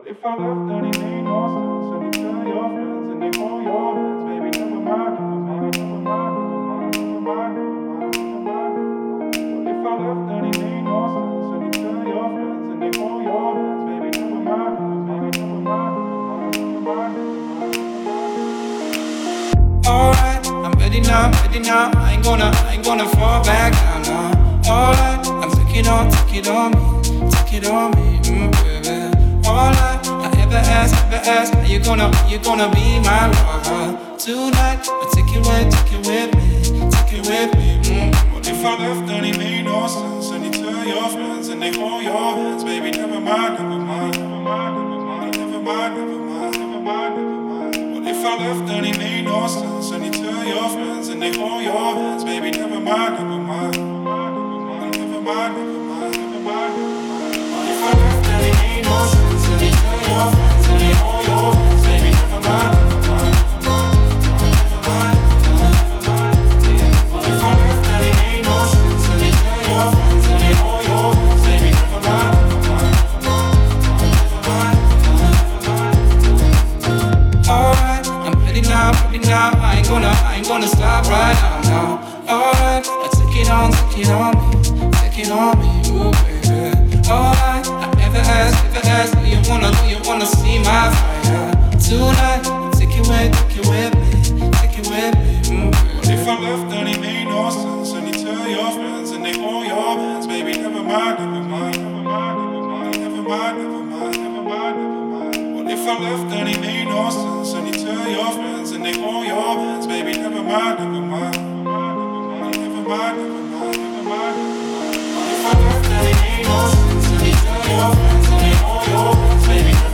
If I left, then it made no sense. And you tell your friends and they hold your hands, baby. Never mind, never mind, never mind, never mind, never mind, never mind, never mind. Well, if I left, then it made no sense. And you tell your friends and they hold your hands, baby. Never mind, never mind, never mind, never mind, never mind. Alright, I'm ready now, ready now. I ain't gonna fall back down now. Alright, I'm take it on me, baby. Alright, I ever ask, are you gonna be my lover tonight? I take it with me. What if I left and it made no sense? And you tell your friends and they hold your hands, baby. Never mind, never mind, never mind, never mind, never mind, never mind, never mind, never mind. What if I left and it made no sense? And you tell your friends and they hold your hands, baby. Never mind, never mind, never mind, never mind, never mind, never mind, never mind. What if I left and it made no sense? And you tell your friends and they hold your hands, baby. Never mind, never mind, never mind, never mind, never mind. What if I left and it made no sense? And you tell your friends and they hold your hands, baby. Never mind, never mind, never mind, never mind. Alright, I'm ready now. I ain't gonna stop right now. Alright, I take it on me, ooh baby. Alright, I ever ask, do you wanna see my fire tonight? Take it with me, What if I left and it made no sense? And you tell your friends and they hold your hands, baby. Never mind, never mind, never mind, never mind, never mind, never mind, never mind, never mind. What if I left and it made no sense? And you tell your friends and they hold your hands, baby. Never mind, never mind, never mind, never mind, never mind, never mind. What if I left and it made no sense? And you tell your friends and they hold your hands, baby.